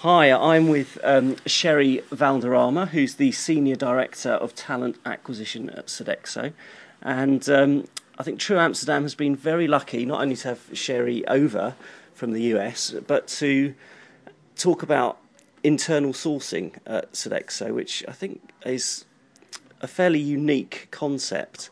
Hi, I'm with Sherry Valderrama, who's the Senior Director of Talent Acquisition at Sodexo. And I think True Amsterdam has been very lucky not only to have Sherry over from the US, but to talk about internal sourcing at Sodexo, which I think is a fairly unique concept.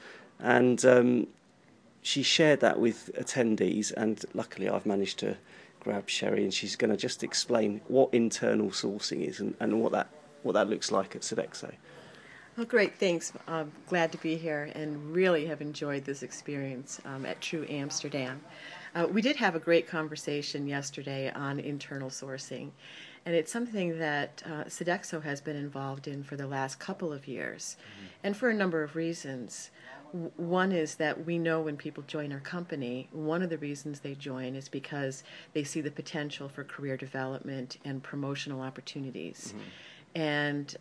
And she shared that with attendees, and luckily I've managed to grab Sherry, and she's going to just explain what internal sourcing is and what that looks like at Sodexo. Well, great, thanks. I'm glad to be here and really have enjoyed this experience at True Amsterdam. We did have a great conversation yesterday on internal sourcing, and it's something that Sodexo has been involved in for the last couple of years, and for a number of reasons. One is that we know when people join our company, one of the reasons they join is because they see the potential for career development and promotional opportunities. And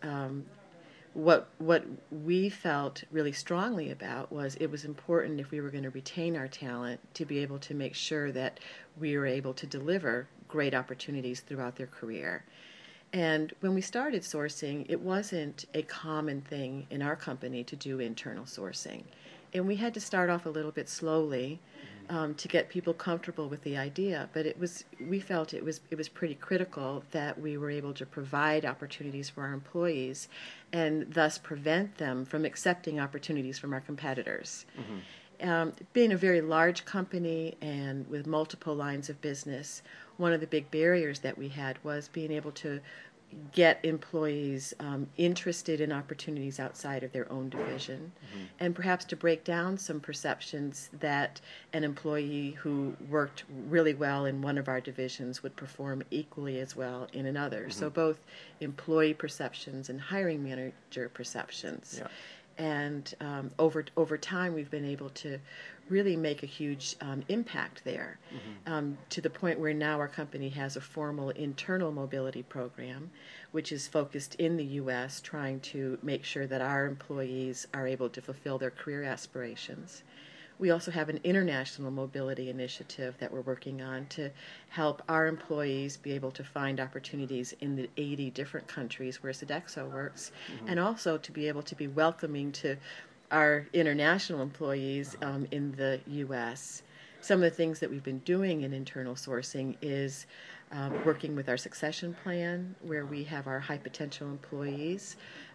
what we felt really strongly about was it was important, if we were going to retain our talent, to be able to make sure that we were able to deliver great opportunities throughout their career. And when we started sourcing, it wasn't a common thing in our company to do internal sourcing. And we had to start off a little bit slowly to get people comfortable with the idea. But we felt it was pretty critical that we were able to provide opportunities for our employees and thus prevent them from accepting opportunities from our competitors. Being a very large company and with multiple lines of business, one of the big barriers that we had was being able to get employees interested in opportunities outside of their own division, and perhaps to break down some perceptions that an employee who worked really well in one of our divisions would perform equally as well in another. So both employee perceptions and hiring manager perceptions. Yeah. And over time, we've been able to really make a huge impact there, to the point where now our company has a formal internal mobility program, which is focused in the U.S., trying to make sure that our employees are able to fulfill their career aspirations. We also have an international mobility initiative that we're working on to help our employees be able to find opportunities in the 80 different countries where Sodexo works, and also to be able to be welcoming to our international employees in the U.S. Some of the things that we've been doing in internal sourcing is working with our succession plan, where we have our high potential employees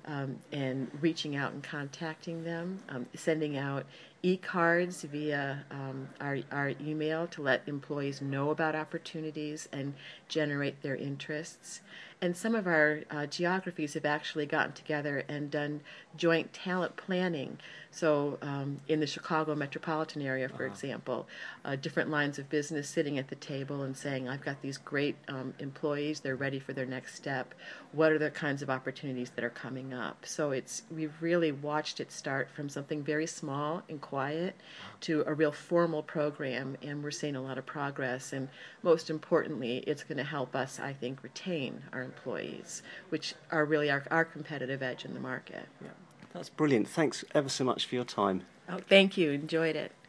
and reaching out and contacting them, sending out e-cards via our email to let employees know about opportunities and generate their interests. And some of our geographies have actually gotten together and done joint talent planning. So in the Chicago metropolitan area, for example, different lines of business sitting at the table and saying, I've got these great employees, they're ready for their next step. What are the kinds of opportunities that are coming up? So we've really watched it start from something very small and quiet to a real formal program, and we're seeing a lot of progress. And most importantly, it's going to help us, I think, retain our employees, which are really our competitive edge in the market. Yeah. That's brilliant. Thanks ever so much for your time. Oh, thank you. Enjoyed it.